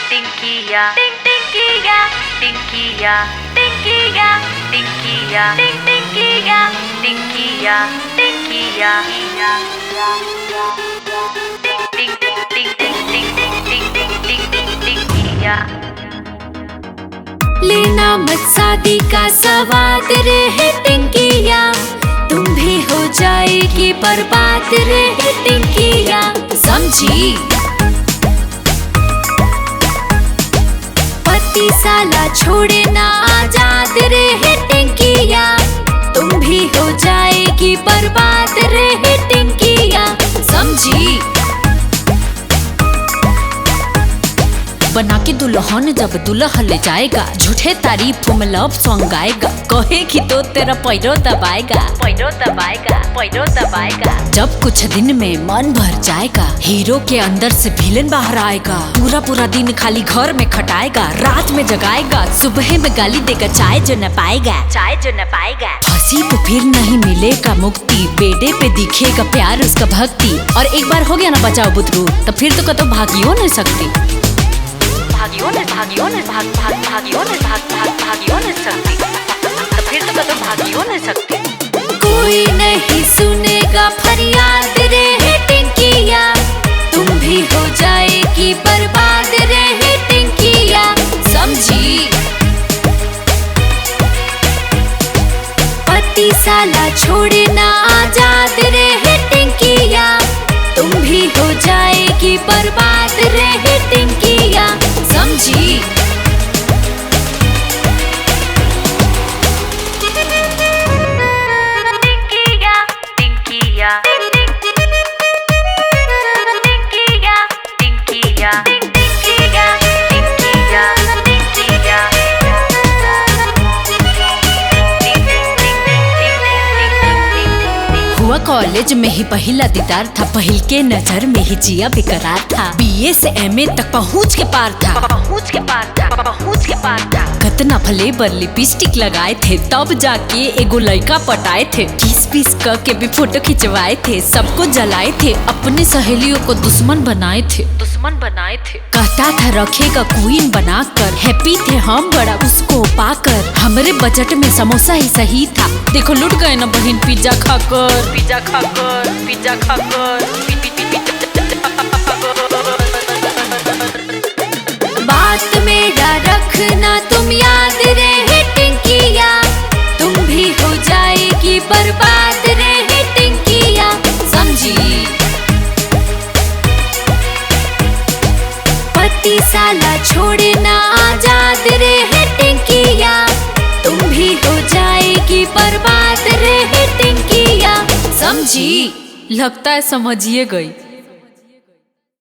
टिंकिया टिंकिया टिंकिया टिंकिया टिंकिया टिंकिया टिंकिया टिंकिया टिंग टिंग टिंग टिंग टिंग टिंग टिंग टिंग टिंकिया। लेना मत शादी का सवाद रे टिंकिया, तुम भी हो जाएगी बर्बाद रे टिंकिया, समझी। पति साला छोड़े ना आजाद रे टिंकिया, तुम भी हो जाएगी बर्बाद रे टिंकिया, समझी। बना के दुल्हन जब दुल्हा ले जाएगा, झूठे तारीफ में लव सॉन्ग गाएगा, कहेगी तो तेरा पैरो दबाएगा, पैरो दबाएगा, पैरो दबाएगा। जब कुछ दिन में मन भर जाएगा, हीरो के अंदर से विलेन बाहर आएगा, पूरा पूरा दिन खाली घर में खटाएगा, रात में जगाएगा, सुबह में गाली देगा, चाय जो न पाएगा, चाय जो न पाएगा। हंसी तो फिर नहीं मिलेगा मुक्ति, बेडे पे दिखेगा प्यार उसका भक्ति, और एक बार हो गया ना बचाओ बुतरू, तो फिर तो कतो भागियो नहीं सकती, भागियो ने सकती, तो फिर तो कदम भागियो ने सकती। कोई नहीं सुनेगा फरियाद रे टिंकिया, तुम भी हो जाएगी बर्बाद रे टिंकिया, समझी। पति साला छोड़े ना आजाद रे टिंकिया, तुम भी हो जाएगी बर्बाद रे टिंकिया, समझी। टिंकिया टिंकिया टिंकिया टिंकिया टिंकिया टिंकिया टिंकिया। हुआ कॉलेज में ही पहला दीदार था, पहल के नजर में ही जिया बेकरार था, बीए से एमए तक पहुंच के पार था, पहुंच के पार था, पहुंच के पार था। कतना फले पर लिपस्टिक लगाए थे, तब जाके एगो लड़का पटाए थे, किस पिस करके भी फोटो खिंचवाए थे, सबको जलाए थे, अपने सहेलियों को दुश्मन बनाए थे, दुश्मन बनाए थे। कहता था रखेगा क्वीन बनाकर, हैप्पी थे हम बड़ा उसको पाकर, हमारे बजट में समोसा ही सही था, देखो लुट गए ना बहन पिज्जा खाकर, पिज्जा खाकर, पिज्जा खाकर, बात मेरा रखना तुम याद रे टिंकिया, तुम भी हो जाएगी बर्बाद रे टिंकिया, समझी। पति साला छोड़े ना आजाद रे टिंकिया, तुम भी हो जाएगी बर्बाद रे टिंकिया, समझी। लगता है समझिए गई।